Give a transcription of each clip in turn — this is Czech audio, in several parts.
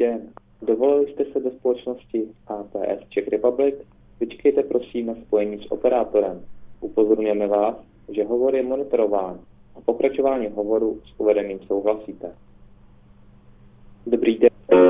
den. Dovolili jste se do společnosti ATS Czech Republic? Vyčkejte prosím na spojení s operátorem. Upozorňujeme vás, že hovor je monitorován a pokračování hovoru s uvedeným souhlasíte. Dobrý den.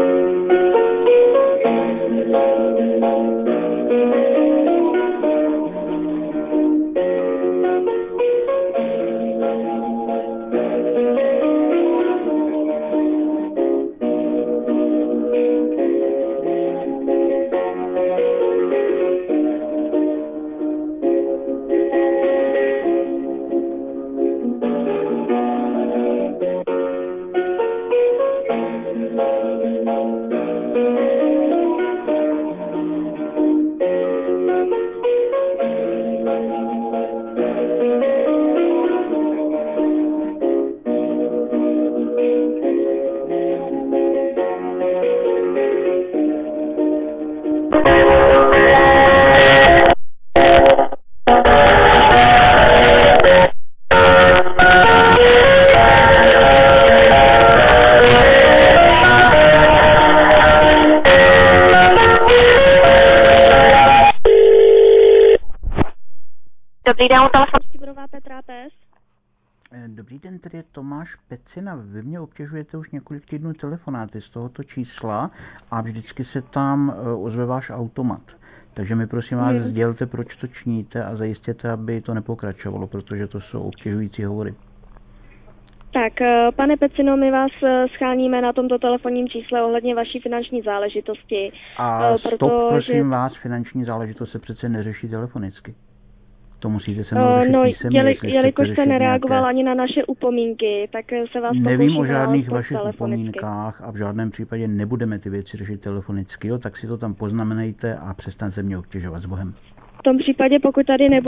Dobrý den, telefonicky budová Petra TS. Dobrý den, tady je Tomáš Pecina. Vy mě obtěžujete už několik týdnů telefonáty z tohoto čísla a vždycky se tam ozve váš automat. Takže mi prosím vás sdělte, proč to činíte a zajistěte, aby to nepokračovalo, protože to jsou obtěžující hovory. Tak, pane Pecino, my vás scháníme na tomto telefonním čísle ohledně vaší finanční záležitosti. A stop, prosím vás, finanční záležitost se přece neřeší telefonicky. To musíte se mnou řešit písemně. Jelikož jste nereagoval ani na naše upomínky, tak se vás nevím o žádných vašich upomínkách a v žádném případě nebudeme ty věci řešit telefonicky, jo? Tak si to tam poznamenejte a přestaňte mě obtěžovat s Bohem. V tom případě, pokud tady nebude